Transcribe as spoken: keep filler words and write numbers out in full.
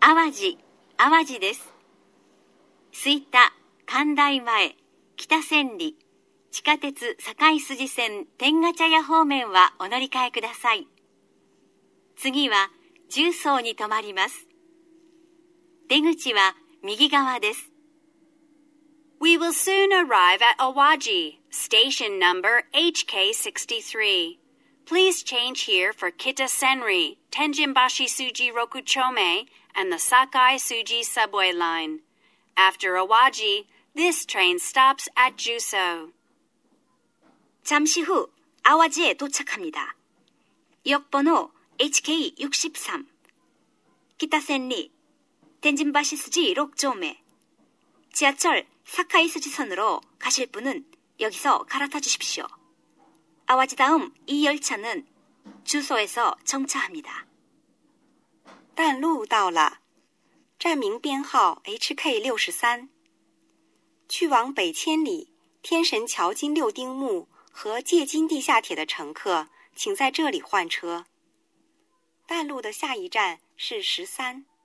淡路、淡路です。吹田、関大前、北千里、地下鉄堺筋線天下茶屋方面はお乗り換えください。次は十三に停まります。出口は右側です。 We will soon arrive at Awaji, station number H K sixty-three. Please change here for Kita Senri, Tenjinbashi Suji Rokuchome, and the Sakai Suji subway line. After Awaji, this train stops at Juso. 잠시 후 아와지에 도착합니다. 역번호 에이치 케이 육십삼, 기타센리, 텐진바시 수지 록조메, 지하철 사카이 수지선으로 가실 분은 여기서 갈아타 주십시오. 아와지 다음 이 열차는 주소에서 정차합니다. 淡路到了，站名编号 H K 六十三。去往北千里、天神桥金六丁目和借金地下铁的乘客，请在这里换车。淡路的下一站是十三。